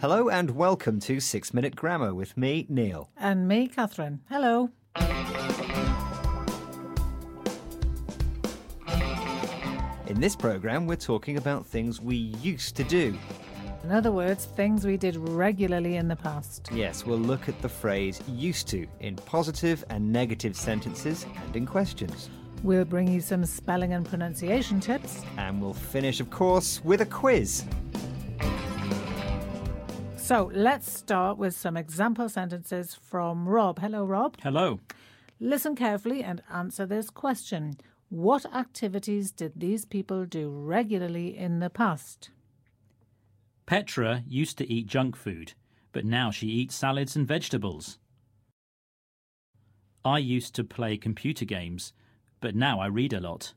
Hello and welcome to 6 Minute Grammar with me, Neil. And me, Catherine. Hello. In this programme, we're talking about things we used to do. In other words, things we did regularly in the past. Yes, we'll look at the phrase used to in positive and negative sentences and in questions. We'll bring you some spelling and pronunciation tips. And we'll finish, of course, with a quiz. So let's start with some example sentences from Rob. Hello, Rob. Hello. Listen carefully and answer this question. What activities did these people do regularly in the past? Petra used to eat junk food, but now she eats salads and vegetables. I used to play computer games, but now I read a lot.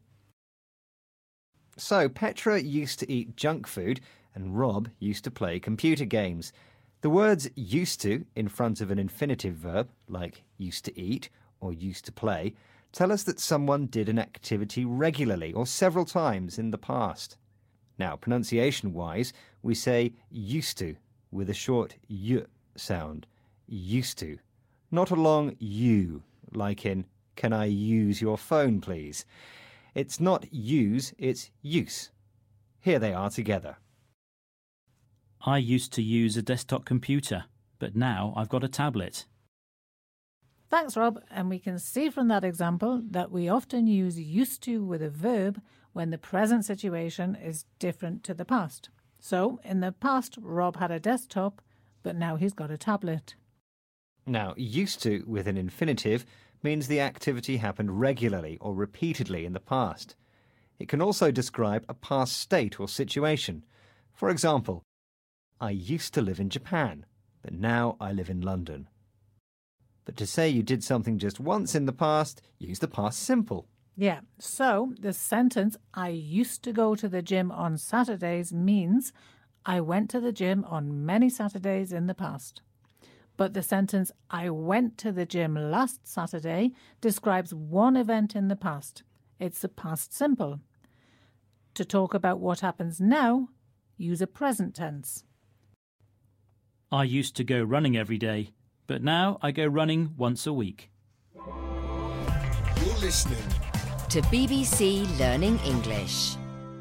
So, Petra used to eat junk food and Rob used to play computer games. The words used to in front of an infinitive verb, like used to eat or used to play, tell us that someone did an activity regularly or several times in the past. Now, pronunciation-wise, we say used to with a short y sound. Used to. Not a long u, like in, can I use your phone, please? It's not use, it's use. Here they are together. I used to use a desktop computer, but now I've got a tablet. Thanks, Rob. And we can see from that example that we often use used to with a verb when the present situation is different to the past. So, in the past, Rob had a desktop, but now he's got a tablet. Now, used to with an infinitive means the activity happened regularly or repeatedly in the past. It can also describe a past state or situation. For example, I used to live in Japan, but now I live in London. But to say you did something just once in the past, use the past simple. Yeah, so the sentence, I used to go to the gym on Saturdays, means I went to the gym on many Saturdays in the past. But the sentence, I went to the gym last Saturday, describes one event in the past. It's the past simple. To talk about what happens now, use a present tense. I used to go running every day, but now I go running once a week. You're listening to BBC Learning English.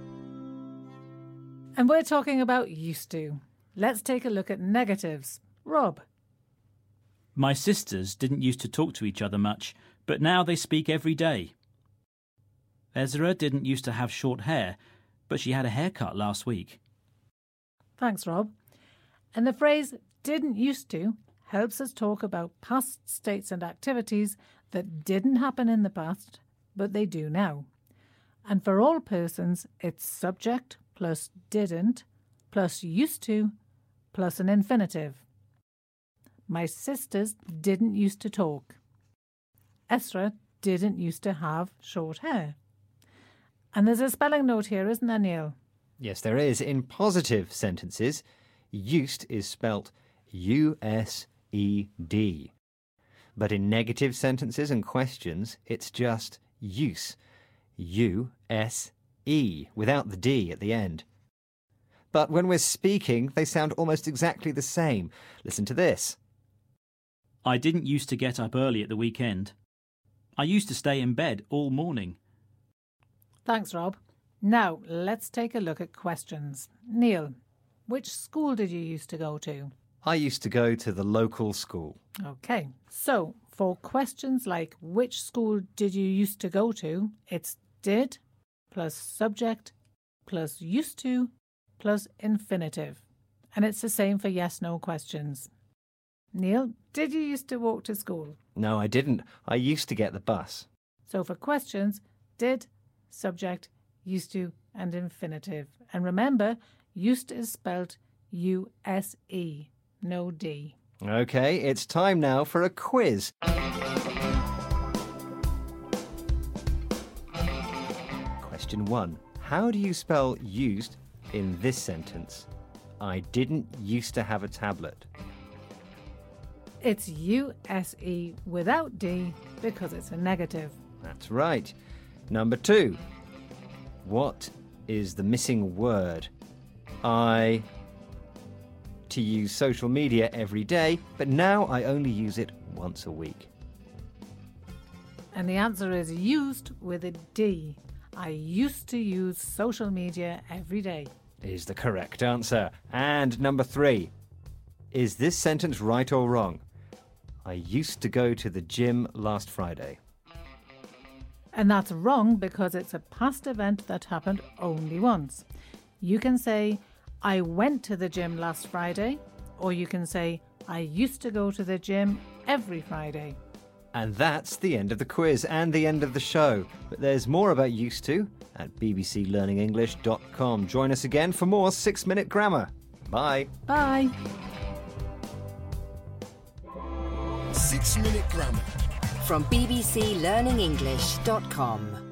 And we're talking about used to. Let's take a look at negatives. Rob. My sisters didn't used to talk to each other much, but now they speak every day. Ezra didn't used to have short hair, but she had a haircut last week. Thanks, Rob. And the phrase didn't used to helps us talk about past states and activities that didn't happen in the past, but they do now. And for all persons, it's subject plus didn't plus used to plus an infinitive. My sisters didn't used to talk. Ezra didn't used to have short hair. And there's a spelling note here, isn't there, Neil? Yes, there is. In positive sentences, used is spelt U-S-E-D. But in negative sentences and questions, it's just use, U-S-E, without the D at the end. But when we're speaking, they sound almost exactly the same. Listen to this. I didn't used to get up early at the weekend. I used to stay in bed all morning. Thanks, Rob. Now, let's take a look at questions. Neil, which school did you used to go to? I used to go to the local school. Okay, so for questions like which school did you used to go to, it's did plus subject plus used to plus infinitive. And it's the same for yes-no questions. Neil, did you used to walk to school? No, I didn't. I used to get the bus. So for questions, did, subject, used to, and infinitive. And remember, used is spelled U-S-E, no D. Okay, it's time now for a quiz. Question 1. How do you spell used in this sentence? I didn't used to have a tablet. It's U-S-E without D because it's a negative. That's right. Number 2. What is the missing word? I to use social media every day, but now I only use it once a week. And the answer is used with a D. I used to use social media every day. Is the correct answer. And number 3. Is this sentence right or wrong? I used to go to the gym last Friday. And that's wrong because it's a past event that happened only once. You can say, I went to the gym last Friday, or you can say, I used to go to the gym every Friday. And that's the end of the quiz and the end of the show. But there's more about used to at bbclearningenglish.com. Join us again for more 6-Minute Grammar. Bye. Bye. 6-Minute Grammar From bbclearningenglish.com.